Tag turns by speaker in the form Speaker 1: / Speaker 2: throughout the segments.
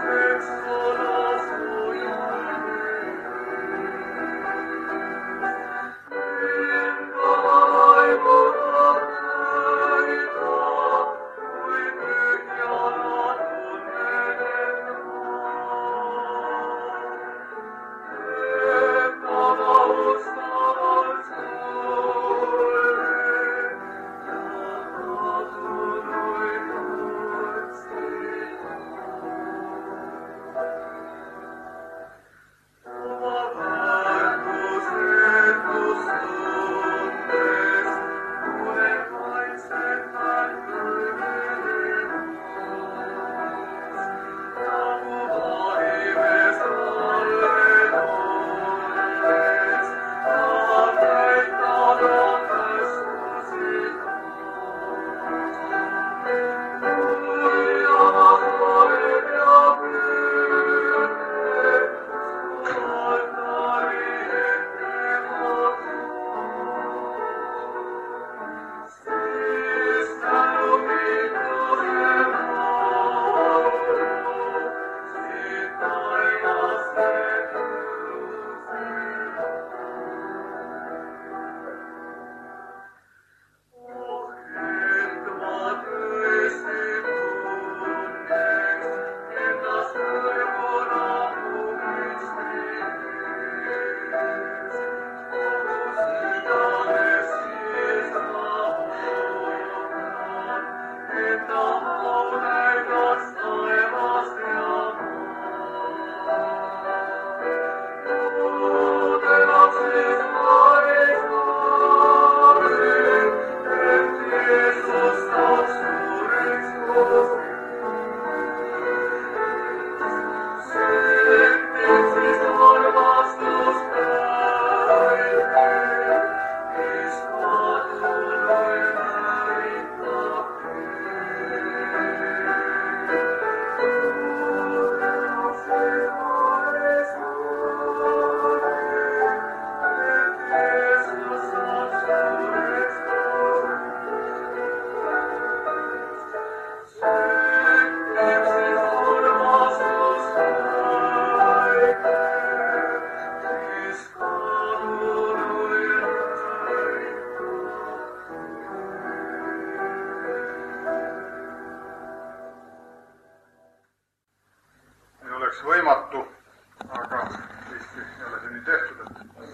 Speaker 1: Võimatu, aga siiski ei ole see nii tehtud,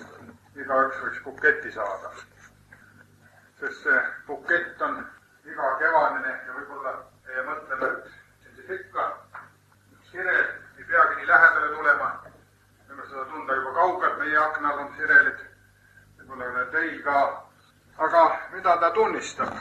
Speaker 1: et igaüks võiks buketi saada. Sest see bukett on iga kevadine ja võib-olla meie mõtleme, et siin siis ikka sirel ei peagi nii lähedale tulema. Võime seda tunda juba kaugelt, meie aknal on sirelid, võib-olla teil ka. Aga mida ta tunnistab?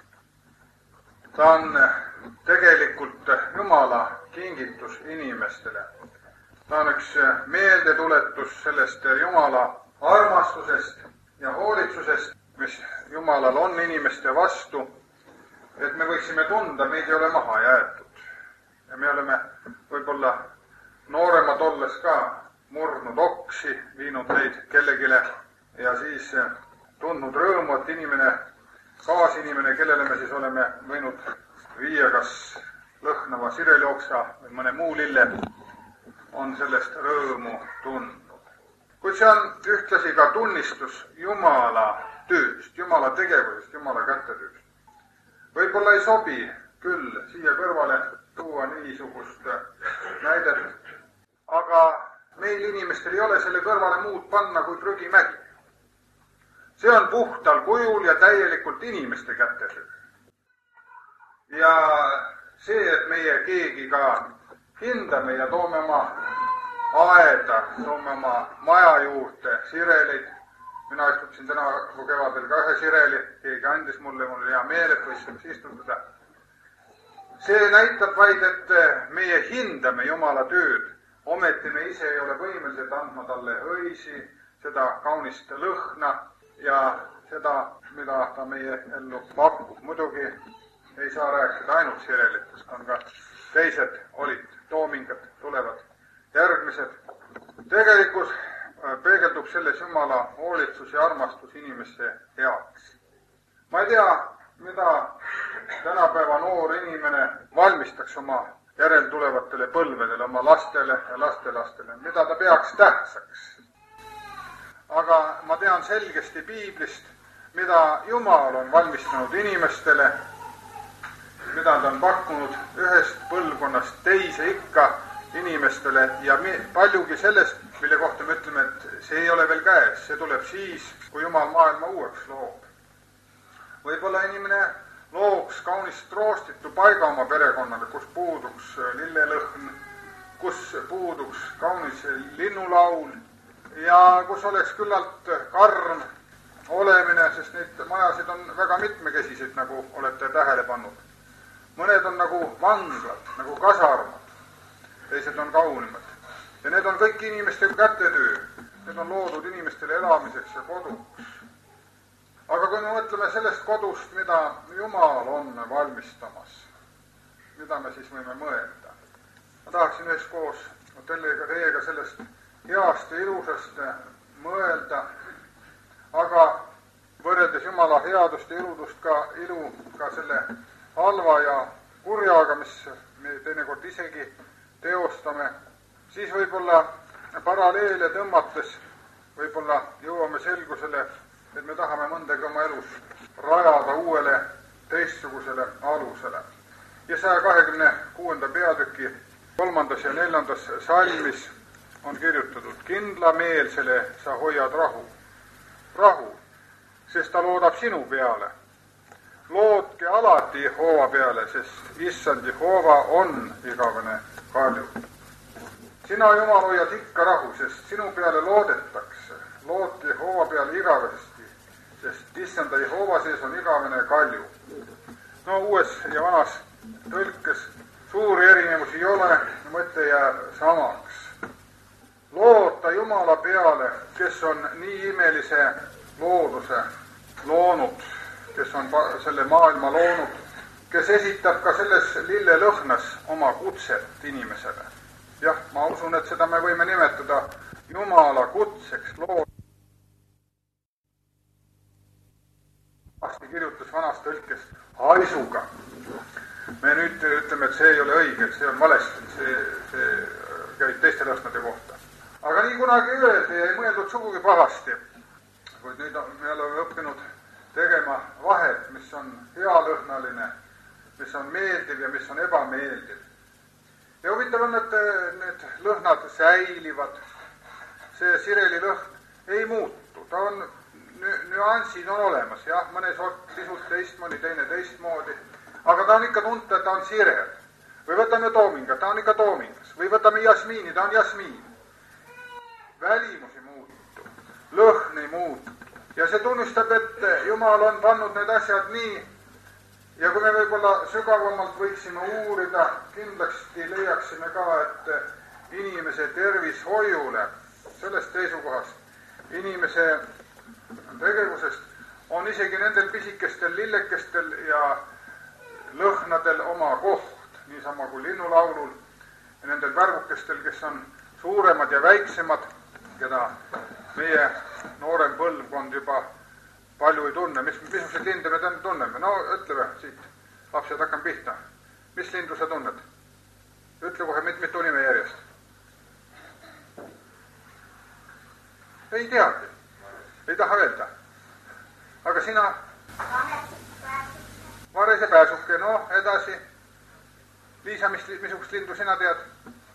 Speaker 1: Ta on tegelikult Jumala kingitus inimestele. Ta on üks meeldetuletus sellest Jumala armastusest ja hoolitsusest, mis Jumalal on inimeste vastu, et me võiksime tunda, meid ei ole maha jäetud. Ja me oleme võib-olla nooremad olles ka murdnud oksi, viinud neid kellegile ja siis tundnud rõõmu, et inimene, kaasinimene, kellele me siis oleme võinud viia kas lõhnava sireljooksa või mõne muu lille, on sellest rõõmu tundnud. Kuid see on ühtlasi ka tunnistus Jumala tööst, Jumala tegevusest, Jumala kätetööst. Võib-olla ei sobi küll siia kõrvale tuua niisugust näidet, aga meil inimestel ei ole selle kõrvale muud panna kui prügimägi. See on puhtal kujul ja täielikult inimeste kätetöö. Ja see, et meie keegi ka hindame ja toome oma aeda, toome oma maja juurde sireleid. Mina istutasin täna kevadel ka ühe sireli, keegi andis mulle, mul oli hea meel, et võiks istutada. See näitab vaid, et meie hindame Jumala tööd, ometi me ise ei ole võimelised andma talle õisi, seda kaunist lõhna ja seda, mida ta meie ellu pakub. Muidugi ei saa rääkida ainult sirelitest, on ka teised olid, toomingad tulevad järgmised. Tegelikult peegeldub selles Jumala hoolitsus ja armastus inimeste heaks. Ma ei tea, mida tänapäeva noor inimene valmistaks oma järeltulevatele põlvedele, oma lastele ja lastelastele, mida ta peaks tähtsaks. Aga ma tean selgesti piiblist, mida Jumal on valmistanud inimestele, mida ta on pakkunud ühest põlvkonnast teise ikka inimestele ja paljugi sellest, mille kohta me ütleme, et see ei ole veel käes, see tuleb siis, kui Jumal maailma uueks loob. Võib-olla inimene looks kaunist roostitu paiga oma perekonnale, kus puuduks lillelõhn, kus puuduks kaunis linnulaul ja kus oleks küllalt karm olemine, sest neid majasid on väga mitmekesiseid, nagu olete tähele pannud. Mõned on nagu vanglad, nagu kasarmad, teised on kaunimad. Ja need on kõik inimeste kätetöö. Need on loodud inimestele elamiseks ja koduks. Aga kui me mõtleme sellest kodust, mida Jumal on valmistamas, mida me siis võime mõelda? Ma tahaksin üheskoos teiega sellest heast ja ilusast mõelda, aga võrreldes Jumala headust ja iludust ka selle halva ja kurjaga, mis me teinekord isegi teostame, siis võib-olla paralleele tõmmates võib-olla jõuame selgusele, et me tahame mõndagi oma elus rajada uuele teistsugusele alusele. Ja 126. peatüki 3. ja 4. salmis on kirjutatud: kindlameelsele sa hoiad rahu, sest ta loodab sinu peale. Lootke alati Jehova peale, sest issand Jehova on igavene kalju. Sina, Jumal, hoiad ikka rahu, sest sinu peale loodetakse. Lootke Jehova peale igavesti, sest issanda Jehova sees on igavene kalju. No uues ja vanas tõlkes suuri erinevusi ei ole, mõte jääb samaks. Loota Jumala peale, kes on nii imelise looduse loonud, kes on selle maailma loonud, kes esitab ka selles lillelõhnas oma kutset inimesele. Jah, ma usun, et seda me võime nimetada Jumala kutseks kirjutas vanas tõlkes haisuga. Me nüüd ütleme, et see ei ole õige, et see on valesti, see käib teiste lõhnade kohta. Aga nii kunagi öeldi ja ei mõeldud sugugi pahasti, kuid nüüd me oleme õppinud tegema vahet, mis on healõhnaline, mis on meeldiv ja mis on ebameeldiv. Ja huvitav on, et need lõhnad säilivad. See sireli lõhn ei muutu. Ta on, nüansid on olemas, jah, mõne sort pisut teistmoodi, teine teistmoodi. Aga ta on ikka tunta, et ta on sirel. Või võtame toominga, ta on ikka toomingas. Või võtame jasmiini, ta on jasmiin. Välimus ei muutu, lõhn ei muutu. Ja see tunnistab, et Jumal on pannud need asjad nii. Ja kui me võib-olla sügavamalt võiksime uurida, kindlasti leiaksime ka, et inimese tervishoiule sellest seisukohast, inimese tegevusest on isegi nendel pisikestel lillekestel ja lõhnadel oma koht, niisama kui linnulaulul ja nendel värvukestel, kes on suuremad ja väiksemad, keda meie noorem põlvkond juba palju ei tunne. Missuguseid linde me tunneme? No ütleme siit, lapsed, hakkame pihta. Mis lindu sa tunned? Ütle kohe mitu nime järjest. Ei teagi. Ei taha öelda. Aga sina? Vares ja pääsuke, no edasi. Liisa, missugust lindu sina tead?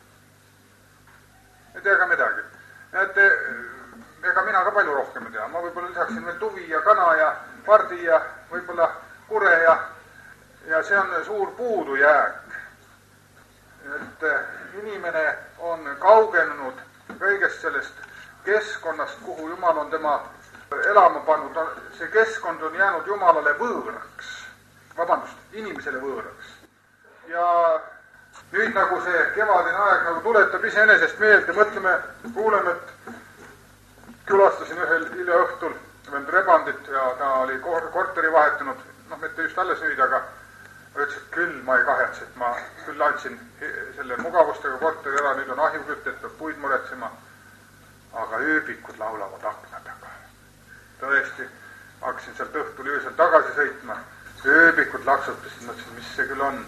Speaker 1: Ei tea ka midagi. Et ega mina ka palju rohkem ei tea. Ma võib-olla lisaksin veel tuvi ja kana ja pardi ja võib-olla kure ja see on suur puudujääk. Et inimene on kaugenenud kõigest sellest keskkonnast, kuhu Jumal on tema elama pannud. See keskkond on jäänud Jumalale võõraks. Vabandust, inimesele võõraks. Ja nüüd nagu see kevadine aeg nagu tuletab iseenesest meelde, mõtleme, kuuleme, et külastasin ühel hiljaõhtul veel Rebandit ja ta oli korteri vahetanud, mitte just alles nüüd, aga ütles, et küll ma ei kahetse, et ma küll andsin selle mugavustega korteri ära, nüüd on ahjukütet, peab puid muretsema, aga ööbikud laulavad akna taga. Tõesti, hakkasin sealt õhtul öösel tagasi sõitma, ööbikud laksutasid, mõtlesin, mis see küll on.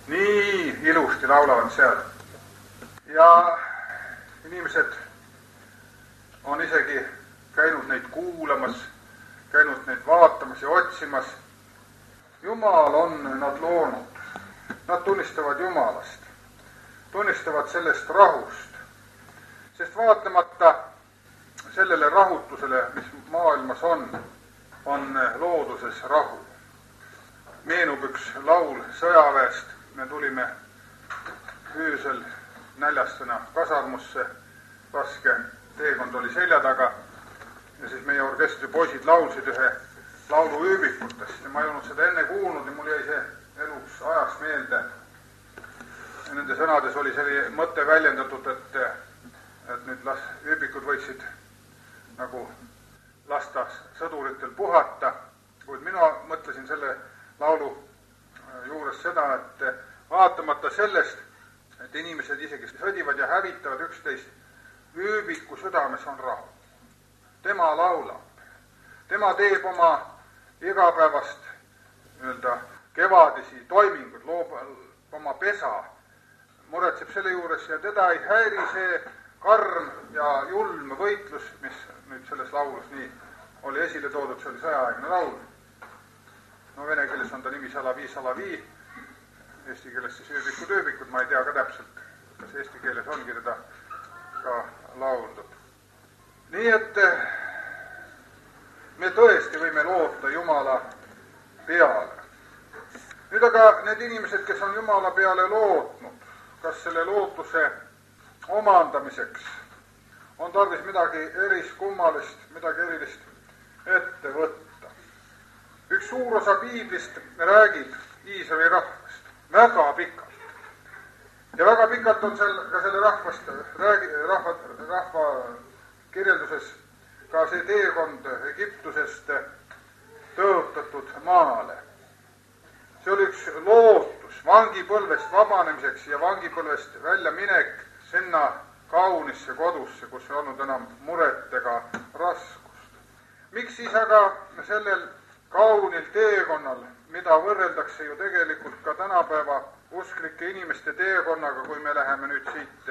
Speaker 1: nii ilusti laulavad seal. Ja inimesed on isegi käinud neid kuulamas, käinud neid vaatamas ja otsimas. Jumal on nad loonud. Nad tunnistavad Jumalast, tunnistavad sellest rahust, sest vaatamata sellele rahutusele, mis maailmas on looduses rahu. Meenub üks laul sõjaväest, me tulime öösel näljastena kasarmusse, raske teekond oli selja taga ja siis meie orkestri poisid laulsid ühe laulu ööbikutest ja ma ei olnud seda enne kuulnud ja mul jäi see eluks ajaks meelde. Ja nende sõnades oli selline mõte väljendatud, et nüüd ööbikud võiksid nagu lasta sõduritel puhata, kuid mina mõtlesin selle laulu juures seda, et vaatamata sellest, et inimesed isegi sõdivad ja hävitavad üksteist, ööbiku südames on rahu. Tema laulab, tema teeb oma igapäevast kevadisi toimingud, loob oma pesa, muretseb selle juures ja teda ei häiri see karm ja julm võitlus, mis nüüd selles laulus nii oli esile toodud, see oli sõjaaegne laul. No vene keeles on ta nimi Salavi, eesti keeles siis ööbikud, ma ei tea ka täpselt, kas eesti keeles ongi teda ka lauldud. Nii et me tõesti võime loota Jumala peale. Nüüd aga need inimesed, kes on Jumala peale lootnud, kas selle lootuse omandamiseks on tarvis midagi eriskummalist, midagi erilist ette võtta. Üks suur osa piiblist räägib Iisraeli rahvast väga pikalt. Ja väga pikalt on ka selle rahva kirjelduses ka see teekond Egiptusest tõotatud maale. See oli üks lootus vangipõlvest vabanemiseks ja vangipõlvest välja minek sinna kaunisse kodusse, kus ei olnud enam muret ega raskust. Miks siis aga sellel kaunil teekonnal, mida võrreldakse ju tegelikult ka tänapäeva usklike inimeste teekonnaga, kui me läheme nüüd siit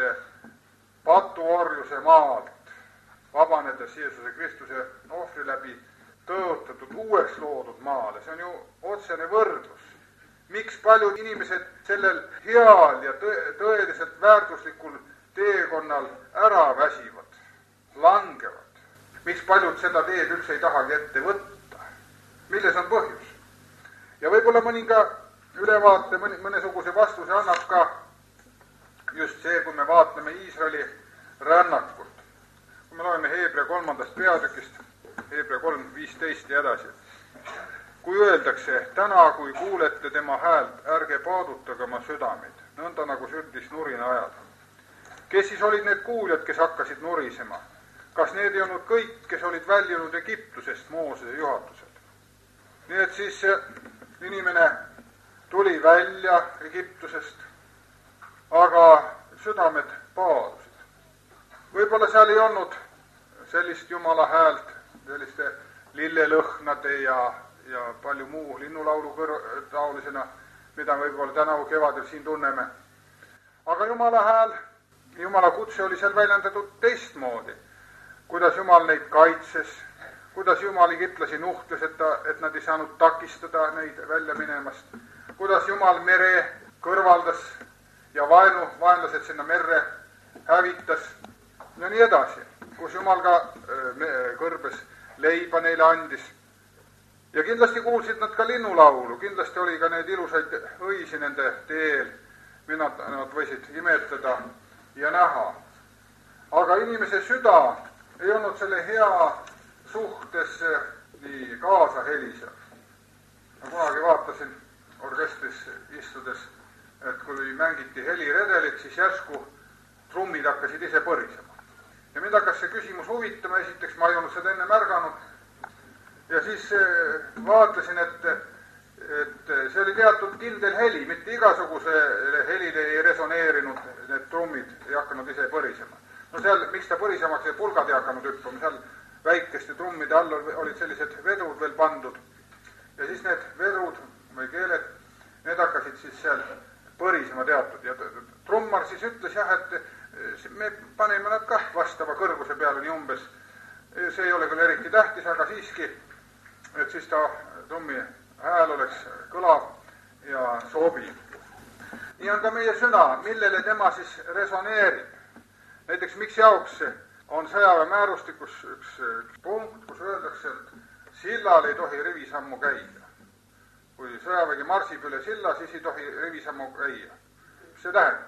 Speaker 1: patuorjuse maalt, vabanedes Jeesuse Kristuse ohvri läbi tõotatud uueks loodud maale. See on ju otsene võrdlus. Miks paljud inimesed sellel heal ja tõeliselt väärtuslikul teekonnal ära väsivad, langevad? Miks paljud seda teed üldse ei tahagi ette võtta? Milles on põhjus? Ja võib-olla mõninga ülevaate, mõnesuguse vastuse annab ka just see, kui me vaatleme Iisraeli rännakut. Kui me loeme Heebrea 3. peatükist, Heebrea 3:15 ja edasi. Kui öeldakse, täna kui kuulete tema häält, ärge paadutage oma südameid, nõnda nagu sürdis nurina ajal. Kes siis olid need kuuljad, kes hakkasid nurisema? Kas need ei olnud kõik, kes olid väljunud Egiptusest Moosese juhatusel? Nii et siis inimene tuli välja Egiptusest, aga südamed paadusid. Võib-olla seal ei olnud sellist Jumala häält, selliste lillelõhnade ja palju muu linnulaulu taolisena, mida võib-olla tänavu kevadel siin tunneme. Aga Jumala hääl, Jumala kutse oli seal väljendatud teistmoodi. Kuidas Jumal neid kaitses, kuidas Jumal egiplasi nuhtles, et nad ei saanud takistada neid välja minemast. Kuidas Jumal mere kõrvaldas ja vaenlased sinna merre hävitas ja nii edasi. Kus Jumal ka kõrbes leiba neile andis. Ja kindlasti kuulsid nad ka linnulaulu, kindlasti oli ka neid ilusaid õisi nende teel, mida nad võisid imetleda ja näha. Aga inimese süda ei olnud selle hea suhtes nii kaasa helisev. Ma kunagi vaatasin orkestris istudes, et kui mängiti heliredelit, siis järsku trummid hakkasid ise põrisema. Ja mind hakkas see küsimus huvitama, esiteks ma ei olnud seda enne märganud. Ja siis vaatasin, et see oli teatud kindel heli, mitte igasuguse helile ei resoneerinud, need trummid ei hakanud ise põrisema. No seal, miks ta põrisemaks, pulgad ei hakanud hüppama, seal väikeste trummide all olid sellised vedrud veel pandud. Ja siis need vedrud või keeled, need hakkasid siis seal põrisema teatud ja trummar siis ütles jah, et me panime nad kah vastava kõrguse peale nii umbes. See ei ole küll eriti tähtis, aga siiski, et siis ta trummi hääl oleks kõlav ja sobiv. Nii on ka meie süda, millele tema siis resoneerib. Näiteks miks jaoks on sõjaväe määrustikus üks punkt, kus öeldakse, et sillal ei tohi rivisammu käia. Kui sõjavägi marsib üle silla, siis ei tohi rivisammu käia. Mis see tähendab?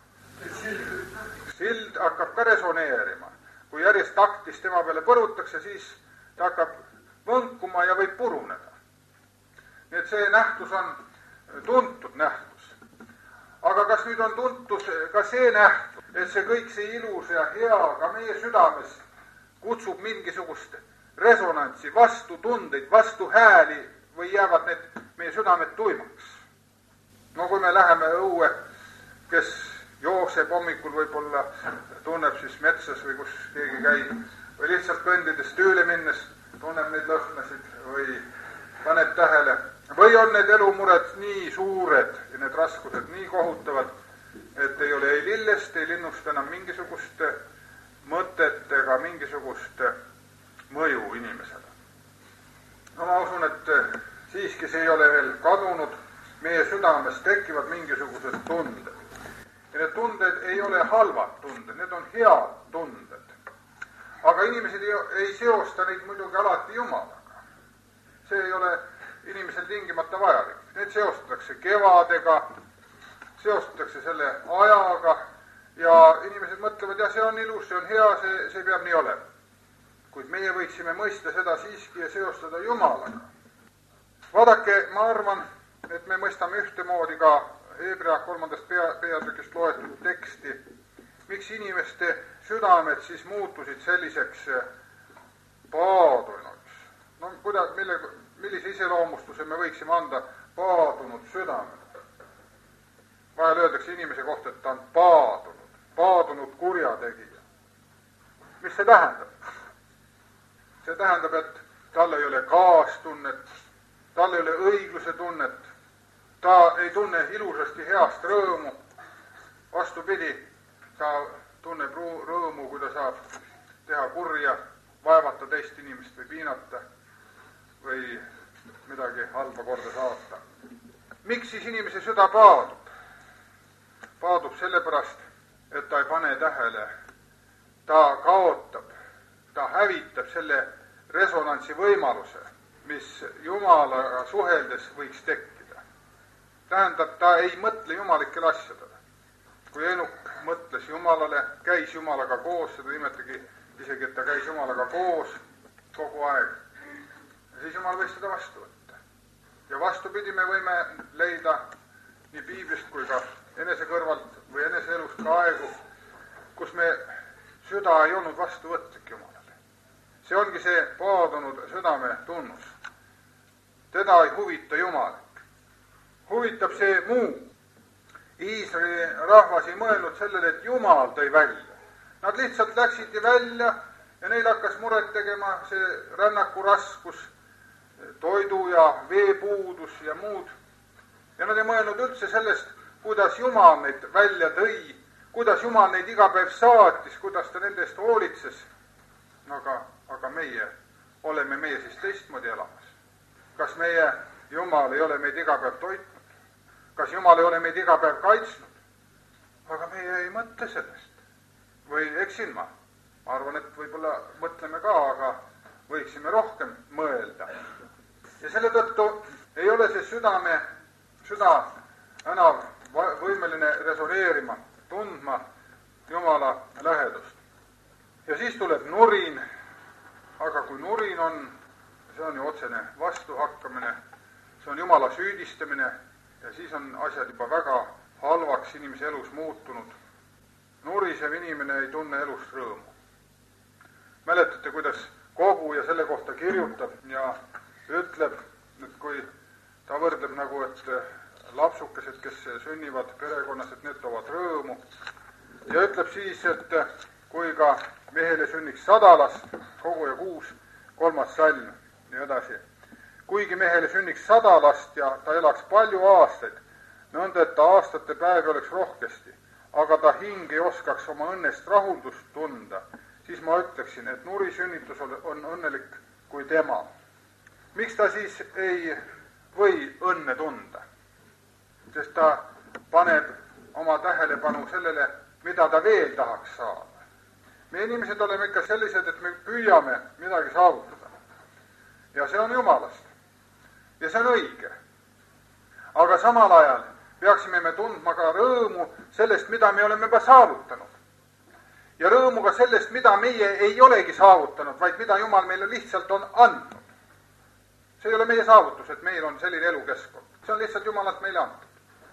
Speaker 1: Sild hakkab ka resoneerima. Kui järjest taktis tema peale põrutakse, siis ta hakkab võnkuma ja võib puruneda. Nii et see nähtus on tuntud nähtus. Aga kas nüüd on tuntud ka see nähtus, et see kõik see ilus ja hea ka meie südames kutsub mingisugust resonantsi, vastutundeid, vastuhääli või jäävad need meie südamed tuimaks? No kui me läheme õue, kes jookseb hommikul võib-olla, tunneb siis metsas või kus keegi käib, või lihtsalt kõndides tööle minnes tunneb neid lõhnasid või paneb tähele. Või on need elumured nii suured ja need raskused nii kohutavad, et ei ole ei lillest, ei linnust enam mingisugust mõtet ega mingisugust mõju inimesele. No ma usun, et siiski see ei ole veel kadunud, meie südames tekivad mingisugused tunded. Ja need tunded ei ole halvad tunded, need on head tunded. Aga inimesed ei seosta neid muidugi alati Jumalaga. See ei ole inimesel tingimata vajalik. Need seostatakse kevadega, seostatakse selle ajaga ja inimesed mõtlevad, ja see on ilus, see on hea, see peab nii olema. Kuid meie võiksime mõista seda siiski ja seostada Jumalaga. Vaadake, ma arvan, et me mõistame ühtemoodi ka Hebra 3. peatükist loetud teksti, miks inimeste südamed siis muutusid selliseks paadunuks. No millise iseloomustuse me võiksime anda paadunud südamele? Vahel öeldakse inimese kohta, et ta on paadunud kurjategija. Mis see tähendab? See tähendab, et tal ei ole kaastunnet, tal ei ole õigluse tunnet, ta ei tunne ilusasti heast rõõmu. Vastupidi, ta tunneb rõõmu, kui ta saab teha kurja, vaevata teist inimest või piinata või midagi halba korda saata. Miks siis inimese süda paadub? Paadub sellepärast, et ta ei pane tähele, ta kaotab, ta hävitab selle resonantsi võimaluse, mis Jumalaga suheldes võiks tekkida. Tähendab, ta ei mõtle jumalikele asjadele. Kui Enuk mõtles Jumalale, käis Jumalaga koos, seda nimetagi isegi, et ta käis Jumalaga koos kogu aeg, siis Jumal võis seda vastu võtta. Ja vastupidi, me võime leida nii Piiblist kui ka enese kõrvalt või enese elust ka aegu, kus me süda ei olnud vastuvõtlik Jumalale. See ongi see paadunud südame tunnus. Teda ei huvita Jumal. Huvitab see muu. Iisraeli rahvas ei mõelnud sellele, et Jumal tõi välja. Nad lihtsalt läksid välja ja neil hakkas muret tegema see rännaku raskus, toidu ja veepuudus ja muud. Ja nad ei mõelnud üldse sellest, kuidas Jumal neid välja tõi, kuidas Jumal neid iga päev saatis, kuidas ta nendest hoolitses. Aga oleme meie siis teistmoodi elamas. Kas meie Jumal ei ole meid iga päev toitnud? Kas Jumal ei ole meid iga päev kaitsnud? Aga meie ei mõtle sellest. Või eksin ma? Ma arvan, et võib-olla mõtleme ka, aga võiksime rohkem mõelda. Ja selle tõttu ei ole see süda enam võimeline resoneerima, tundma Jumala lähedust. Ja siis tuleb nurin, aga kui nurin on, see on ju otsene vastuhakkamine, see on Jumala süüdistamine ja siis on asjad juba väga halvaks inimese elus muutunud. Nurisev inimene ei tunne elust rõõmu. Mäletate, kuidas Kogu ja selle kohta kirjutab ja ütleb, et kui ta võrdleb nagu, et lapsukesed, kes sünnivad perekonnas, et need toovad rõõmu. Ja ütleb siis, et kui ka mehele sünniks 100 last, Kogu ja 6, 3. salm ja edasi. Kuigi mehele sünniks 100 last ja ta elaks palju aastaid, nõnda, et ta aastate päevi oleks rohkesti, aga ta hing ei oskaks oma õnnest rahuldust tunda, siis ma ütleksin, et nurisünnitus on õnnelik kui tema. Miks ta siis ei või õnne tunda? Sest ta paneb oma tähelepanu sellele, mida ta veel tahaks saada. Me inimesed oleme ikka sellised, et me püüame midagi saavutada. Ja see on Jumalast. Ja see on õige. Aga samal ajal peaksime me tundma ka rõõmu sellest, mida me oleme juba saavutanud. Ja rõõmu ka sellest, mida meie ei olegi saavutanud, vaid mida Jumal meile lihtsalt on andnud. See ei ole meie saavutus, et meil on selline elukeskkond. See on lihtsalt Jumalalt meile antud.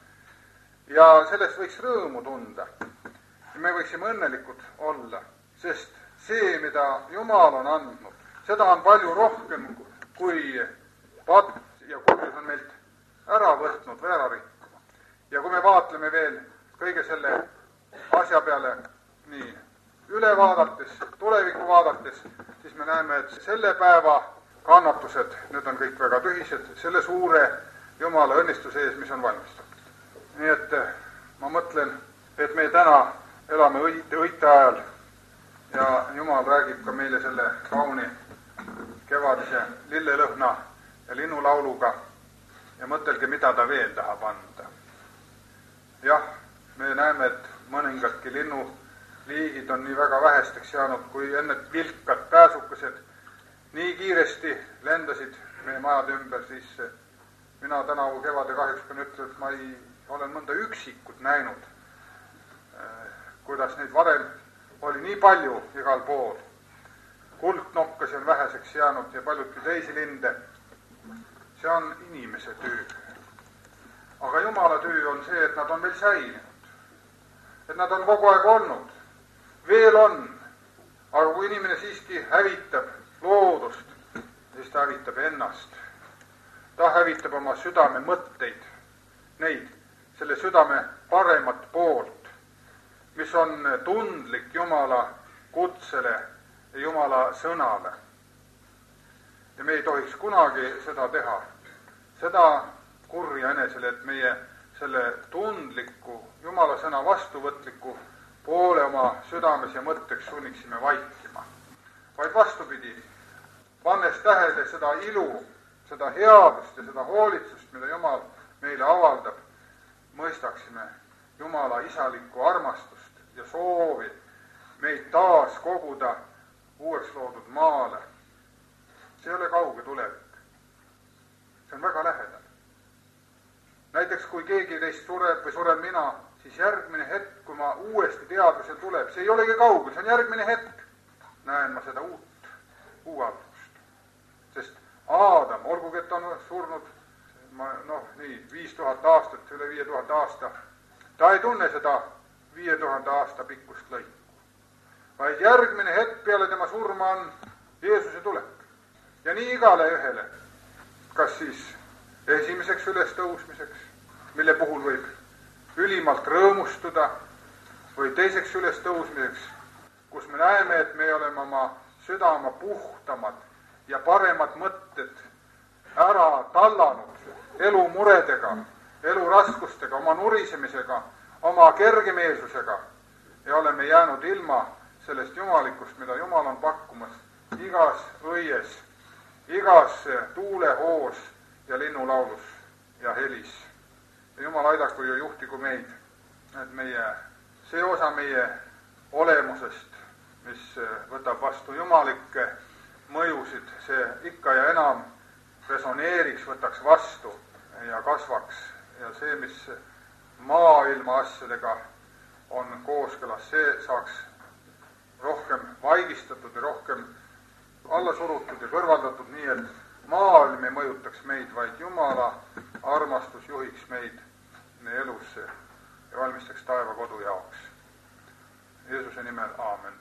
Speaker 1: Ja sellest võiks rõõmu tunda. Me võiksime õnnelikud olla, sest see, mida Jumal on andnud, seda on palju rohkem, kui patt ja kurjus on meilt ära võtnud või ära rikkuma. Ja kui me vaatleme veel kõige selle asja peale nii üle vaadates, tulevikku vaadates, siis me näeme, et selle päeva kannatused, need on kõik väga tühised, selle suure Jumala õnnistuse ees, mis on valmistatud. Nii et ma mõtlen, et me täna elame õite ajal ja Jumal räägib ka meile selle kauni kevadise lillelõhna ja linnulauluga ja mõtelge, mida ta veel tahab anda. Jah, me näeme, et mõningadki linnuliigid on nii väga vähesteks jäänud, kui enne vilkad pääsukesed nii kiiresti lendasid meie majade ümber, siis mina tänavu kevade kahjuks pean ütlema, et ma olen mõnda üksikut näinud, kuidas neid varem oli nii palju igal pool. Kuldnokkasi on väheseks jäänud ja paljudki teisi linde. See on inimese töö. Aga Jumala töö on see, et nad on veel säilinud. Et nad on kogu aeg olnud. Veel on. Aga kui inimene siiski hävitab loodust, siis ta hävitab ennast. Ta hävitab oma südame mõtteid, neid, selle südame paremat poolt, mis on tundlik Jumala kutsele ja Jumala sõnale. Ja me ei tohiks kunagi seda teha, seda kurja enesele, et meie selle tundliku Jumala sõna vastuvõtliku poole oma südames ja mõtteks sunniksime vaikima. Vaid vastupidi, pannes tähele seda ilu, seda headust ja seda hoolitsust, mida Jumal meile avaldab, mõistaksime Jumala isalikku armastust ja soovi meid taas koguda uueks loodud maale. See ei ole kauge tulevik. See on väga lähedal. Näiteks kui keegi teist sureb või suren mina, siis järgmine hetk, kui ma uuesti teadvusel tuleb, see ei olegi kaugel, see on järgmine hetk, näen ma seda uut uualdust. Sest Aadam, olgugi et on surnud 5000 aastat, üle 5000 aasta, ta ei tunne seda 5000 aasta pikkust lõiku. Vaid järgmine hetk peale tema surma on Jeesuse tulek. Ja nii igale ühele, kas siis esimeseks ülestõusmiseks, mille puhul võib ülimalt rõõmustuda, või teiseks ülestõusmiseks, kus me näeme, et me oleme oma südama puhtamad ja paremad mõtted ära tallanud elu muredega, elu raskustega, oma nurisemisega, oma kergemeelsusega ja oleme jäänud ilma sellest jumalikust, mida Jumal on pakkumas igas õies, igas tuulehoos ja linnulaulus ja helis. Ja Jumal aidaku ja juhtigu meid, et see osa meie olemusest, mis võtab vastu jumalikke mõjusid, see ikka ja enam resoneeriks, võtaks vastu ja kasvaks. Ja see, mis maailma asjadega on kooskõlas, see saaks rohkem vaigistatud ja rohkem alla surutud ja kõrvaldatud nii, et maailm ei mõjutaks meid, vaid Jumala armastus juhiks meid meie elusse ja valmistaks taevakodu jaoks. Jeesuse nimel, aamen.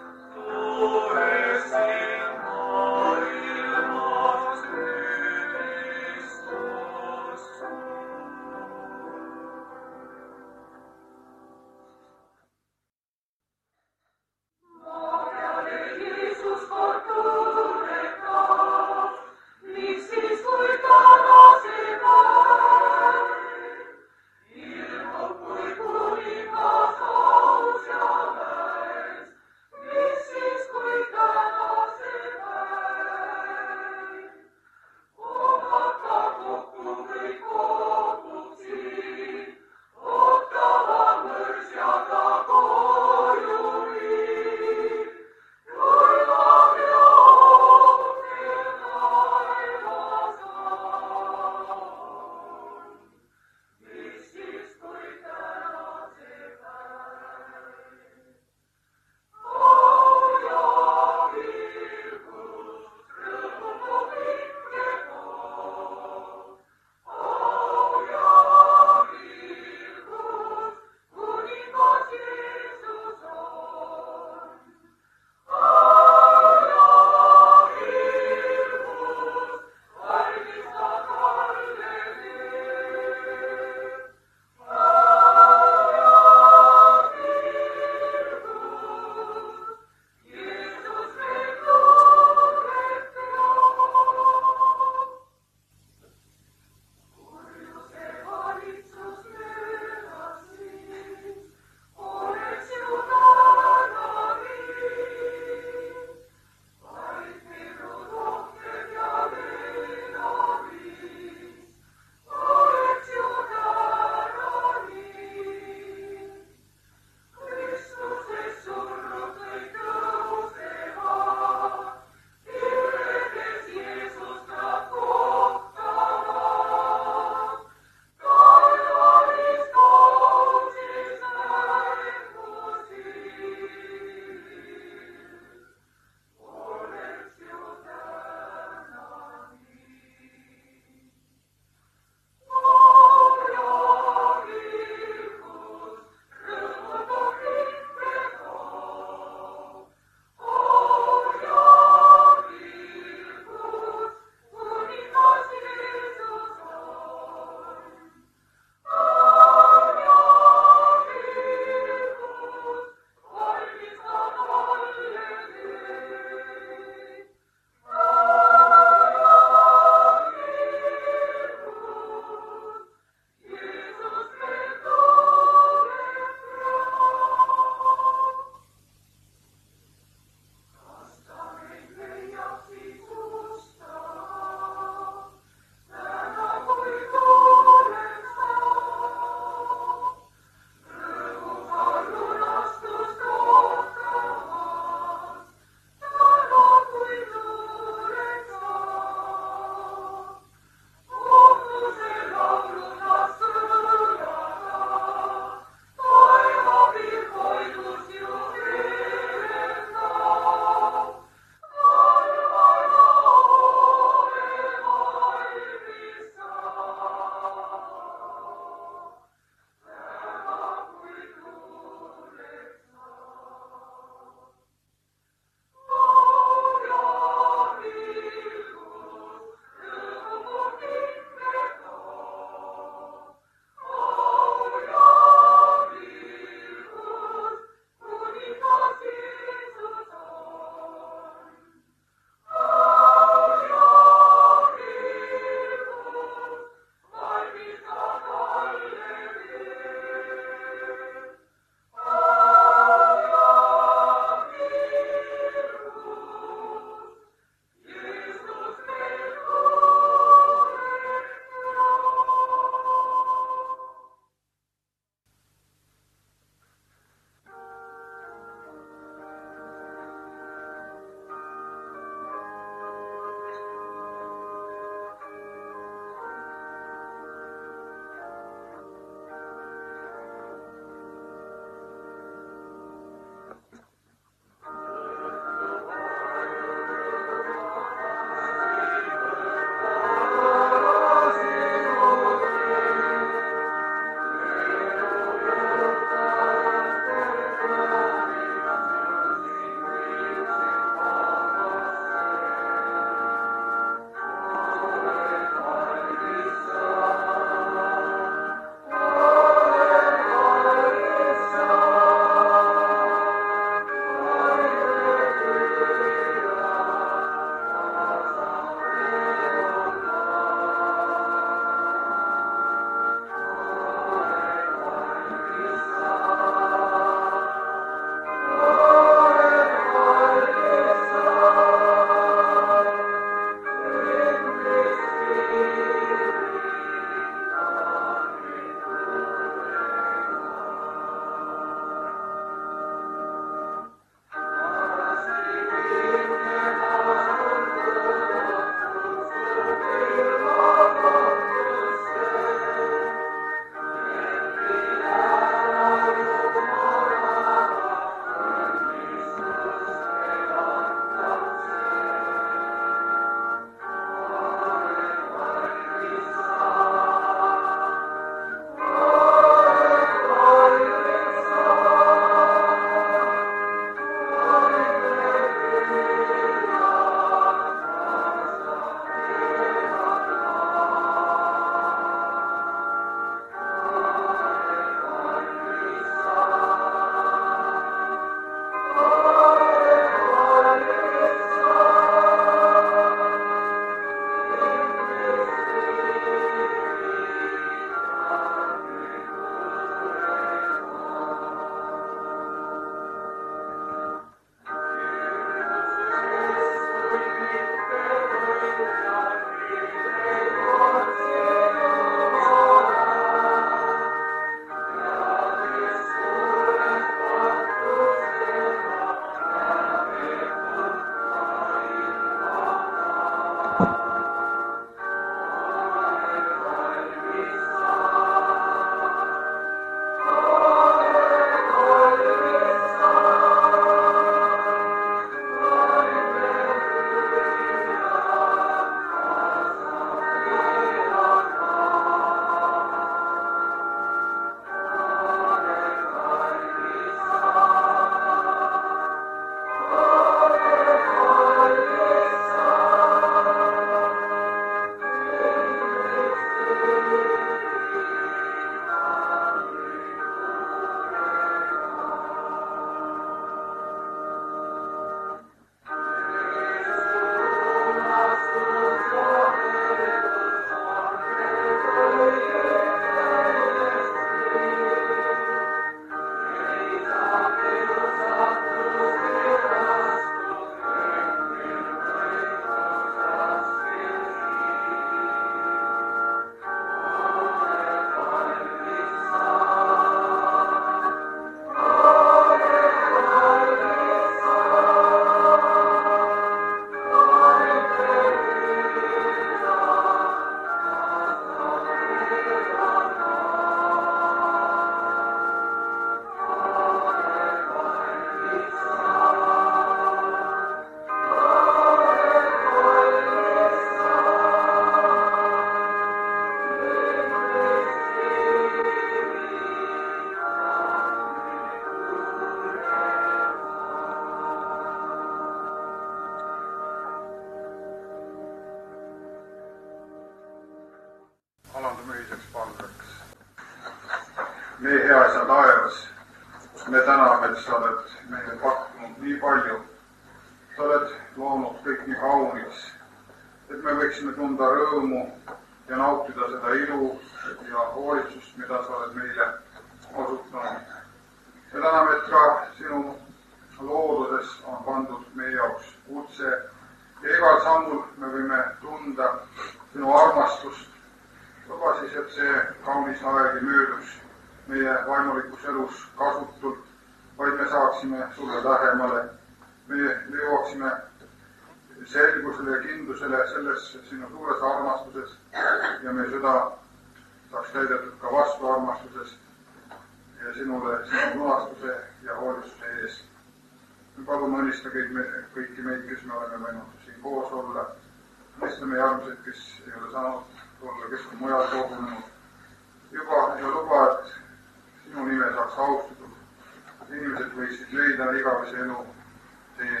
Speaker 1: isa taevas, me täname, et sa oled meile pakkunud nii palju. Sa oled loonud kõik nii kaunis, et me võiksime tunda rõõmu ja nautida seda ilu ja hoolitsust, mida sa oled meile osutanud. Me täname, et ka sinu looduses on pandud meie jaoks kutse ja igal sammul me võime tunda sinu armastust. Luba siis, et see kaunis aeg ei mööduks meie vaimulikus elus kasutult, vaid me saaksime sulle lähemale. Me jõuaksime selgusele ja kindlusele selles sinu suures armastuses ja meie süda saaks täidetud ka vastu armastusest ja sinule sinu lunastuse ja hoolitsuse eest. Me palume õnnista kõiki meid, kes me oleme võinud siin koos olla. Õnnista meie armsad, kes ei ole saanud tulla, kes on mujal kogunenud. Juba ja luba, et sinu nime saaks austatud. Inimesed võiksid leida igavese elu tee.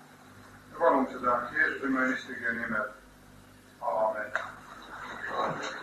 Speaker 1: Me palume seda Jeesuse mõistegi nimel. Aamen.